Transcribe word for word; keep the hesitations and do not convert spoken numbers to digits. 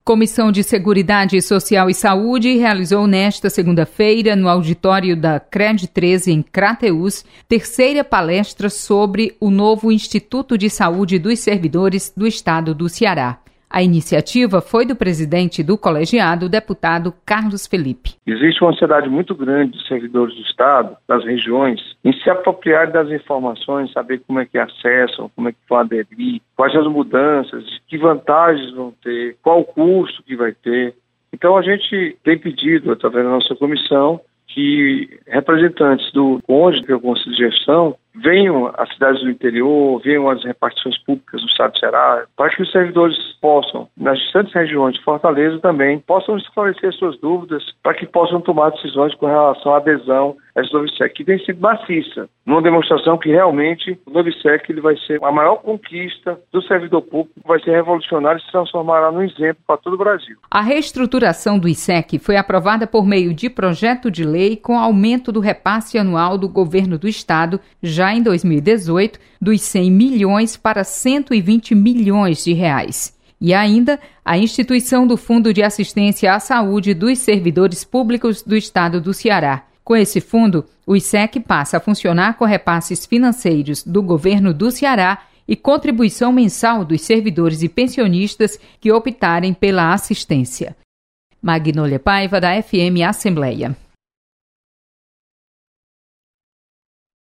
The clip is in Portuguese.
Comissão de Seguridade Social e Saúde realizou nesta segunda-feira, no auditório da CRED treze em Crateús, terceira palestra sobre o novo Instituto de Saúde dos Servidores do Estado do Ceará. A iniciativa foi do presidente do colegiado, deputado Carlos Felipe. Existe uma ansiedade muito grande dos servidores do Estado, das regiões, em se apropriar das informações, saber como é que acessam, como é que vão aderir, quais as mudanças, que vantagens vão ter, qual o custo que vai ter. Então a gente tem pedido, através da nossa comissão, que representantes do CONGE, que é o Conselho de Gestão, venham às cidades do interior, venham às repartições públicas do Estado do Ceará, para que os servidores possam, nas distantes regiões de Fortaleza também, possam esclarecer suas dúvidas, para que possam tomar decisões com relação à adesão a esse Novissec, que tem sido maciça, numa demonstração que realmente o Novissec ele vai ser a maior conquista do servidor público, vai ser revolucionário e se transformará num exemplo para todo o Brasil. A reestruturação do I S E C foi aprovada por meio de projeto de lei com aumento do repasse anual do governo do Estado, já em dois mil e dezoito, dos cem milhões para cento e vinte milhões de reais. E ainda a instituição do Fundo de Assistência à Saúde dos Servidores Públicos do Estado do Ceará. Com esse fundo, o I S E C passa a funcionar com repasses financeiros do governo do Ceará e contribuição mensal dos servidores e pensionistas que optarem pela assistência. Magnólia Paiva, da F M Assembleia.